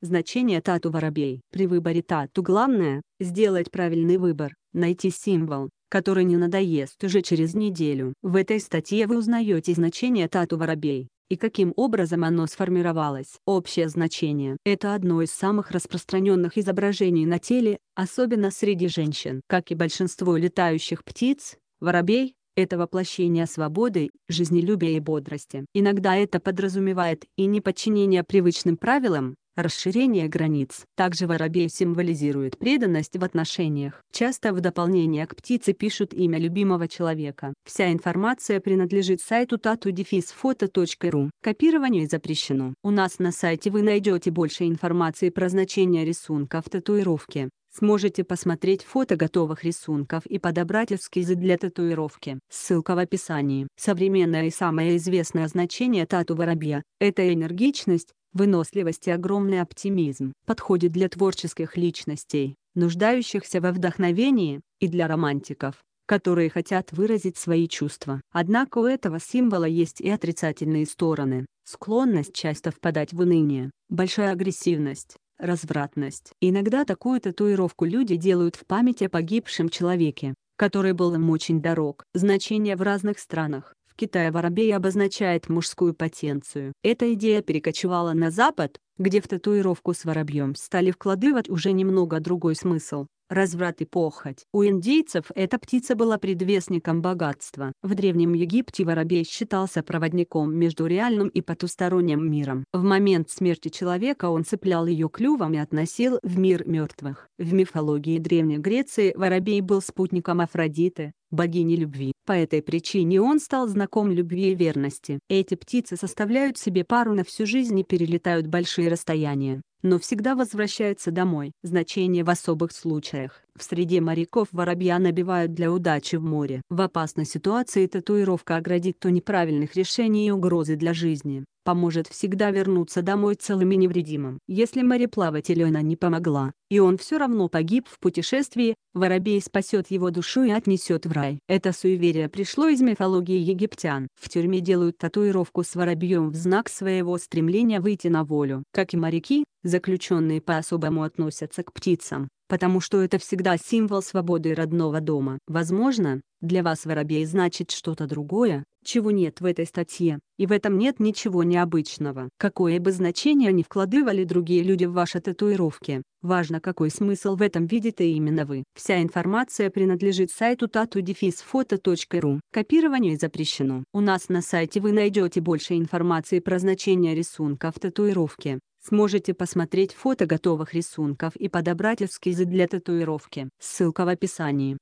Значение тату воробей. При выборе тату главное – сделать правильный выбор, найти символ, который не надоест уже через неделю. В этой статье вы узнаете значение тату воробей и каким образом оно сформировалось. Общее значение – это одно из самых распространенных изображений на теле, особенно среди женщин. Как и большинство летающих птиц, воробей – это воплощение свободы, жизнелюбия и бодрости. Иногда это подразумевает и неподчинение привычным правилам, расширение границ. Также воробей символизирует преданность в отношениях. Часто в дополнение к птице пишут имя любимого человека. Вся информация принадлежит сайту tatu-photo.ru. Копирование запрещено. У нас на сайте вы найдете больше информации про значение рисунка в татуировке. Сможете посмотреть фото готовых рисунков и подобрать эскизы для татуировки. Ссылка в описании. Современное и самое известное значение тату воробья – это энергичность, выносливость и огромный оптимизм. Подходит для творческих личностей, нуждающихся во вдохновении, и для романтиков, которые хотят выразить свои чувства. Однако у этого символа есть и отрицательные стороны. Склонность часто впадать в уныние, большая агрессивность, развратность. Иногда такую татуировку люди делают в память о погибшем человеке, который был им очень дорог. Значение в разных странах. В Китае воробей обозначает мужскую потенцию. Эта идея перекочевала на Запад, где в татуировку с воробьем стали вкладывать уже немного другой смысл – разврат и похоть. У индейцев эта птица была предвестником богатства. В Древнем Египте воробей считался проводником между реальным и потусторонним миром. В момент смерти человека он цеплял ее клювом и относил в мир мертвых. В мифологии Древней Греции воробей был спутником Афродиты, богини любви. По этой причине он стал знаком любви и верности. Эти птицы составляют себе пару на всю жизнь и перелетают большие расстояния, но всегда возвращаются домой. Значение в особых случаях. В среде моряков воробья набивают для удачи в море. В опасной ситуации татуировка оградит от неправильных решений и угрозы для жизни, поможет всегда вернуться домой целым и невредимым. Если мореплавателю она не помогла, и он все равно погиб в путешествии, воробей спасет его душу и отнесет в рай. Это суеверие пришло из мифологии египтян. В тюрьме делают татуировку с воробьем в знак своего стремления выйти на волю. Как и моряки, заключенные по-особому относятся к птицам, потому что это всегда символ свободы и родного дома. Возможно, для вас воробей значит что-то другое, чего нет в этой статье, и в этом нет ничего необычного. Какое бы значение ни вкладывали другие люди в ваши татуировки, важно, какой смысл в этом видите именно вы. Вся информация принадлежит сайту tatu-photo.ru. Копирование запрещено. У нас на сайте вы найдете больше информации про значение рисунка в татуировке. Сможете посмотреть фото готовых рисунков и подобрать эскизы для татуировки. Ссылка в описании.